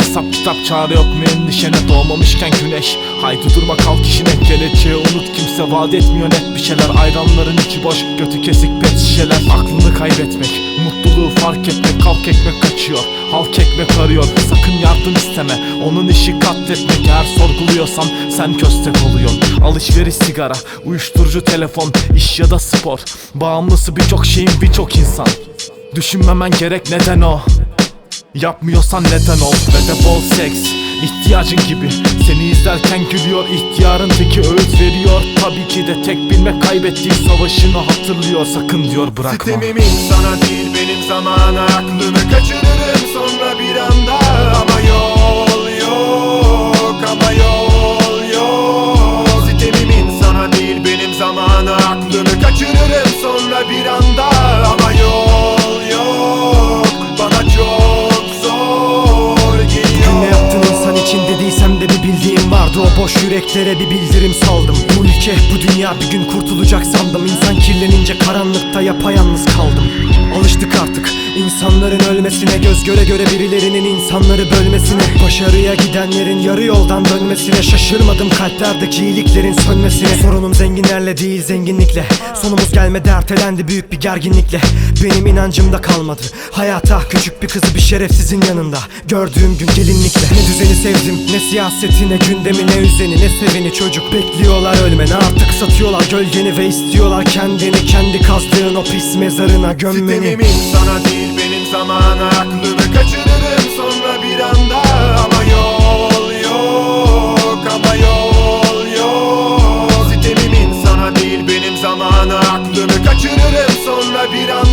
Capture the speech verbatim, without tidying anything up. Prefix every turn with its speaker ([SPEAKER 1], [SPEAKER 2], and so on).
[SPEAKER 1] hesap kitap, çare yok mu endişene? Doğmamışken güneş, haydi durma kalk işine. Geleceği unut, kimse vaat etmiyor net bir şeyler. Ayranların içi boş, götü kesik pet şişeler. Aklını kaybetmek, mutluluğu fark etmek. Kalk ekmek kaçıyor, halk ekmek arıyor. Sakın yardım isteme, onun işi katletmek. Eğer sorguluyorsan sen köstek oluyorsun. Alışveriş, sigara, uyuşturucu, telefon, iş ya da spor. Bağımlısı birçok şeyin birçok insan. Düşünmemen gerek, neden o? Yapmıyorsan neden ol? Ve de bol seks, ihtiyacın gibi. Seni izlerken gülüyor, ihtiyarın teki öğüt veriyor. Tabii ki de tek bilmek, kaybettiği savaşını hatırlıyor. Sakın diyor bırakma.
[SPEAKER 2] Sistemim insana değil benim zamana, aklını kaçırırım sonra bir anda. Ama yol yok, ama yol yok. Sistemim insana değil benim zamana, aklını kaçırırım sonra bir anda. Ama yol yok, bana çok zor geliyor.
[SPEAKER 3] Ne yaptın insan için dediysem de bir bildiğim vardı. O boş yüreklere bir bildirim saldım. Bu ülke, bu dünya bir gün kurtulacak sandım. İnsan kirlenince karanlıkta yapayalnız kaldım. Alıştık artık insanların ölmesine, göz göre göre birilerinin insanları bölmesine. Başarıya gidenlerin yarı yoldan dönmesine. Şaşırmadım kalplerdeki iyiliklerin sönmesine. Sorunum zenginlerle değil zenginlikle. Sonumuz gelmedi, ertelendi büyük bir gerginlikle. Benim inancımda kalmadı hayata, küçük bir kızı bir şerefsizin yanında gördüğüm gün gelinlikle. Ne düzeni sevdim, ne siyaseti, ne gündemi, ne üzeni, ne seveni. Çocuk bekliyorlar ölmeni, artık satıyorlar gölgeni. Ve istiyorlar kendini kendi kazdığın o pis mezarına gömmeni.
[SPEAKER 2] Sistemim insana değil benim zamana, aklını kaçırırım sonra bir anda. Ama yol yok, ama yol yok. Sistemim insana değil benim zamana, aklını kaçırırım sonra bir anda.